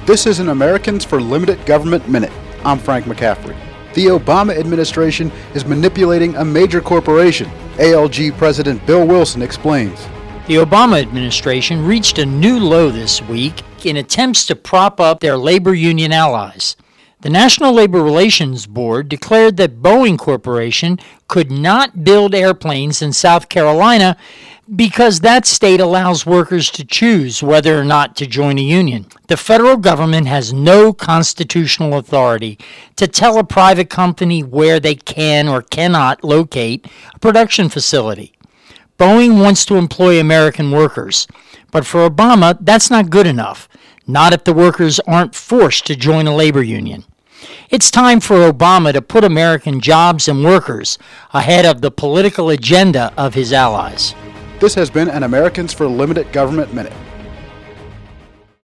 This is an Americans for Limited Government Minute. I'm Frank McCaffrey. The Obama administration is manipulating a major corporation. ALG President Bill Wilson explains. The Obama administration reached a new low this week in attempts to prop up their labor union allies. The National Labor Relations Board declared that Boeing Corporation could not build airplanes in South Carolina because that state allows workers to choose whether or not to join a union. The federal government has no constitutional authority to tell a private company where they can or cannot locate a production facility. Boeing wants to employ American workers, but for Obama, that's not good enough, not if the workers aren't forced to join a labor union. It's time for Obama to put American jobs and workers ahead of the political agenda of his allies. This has been an Americans for Limited Government Minute.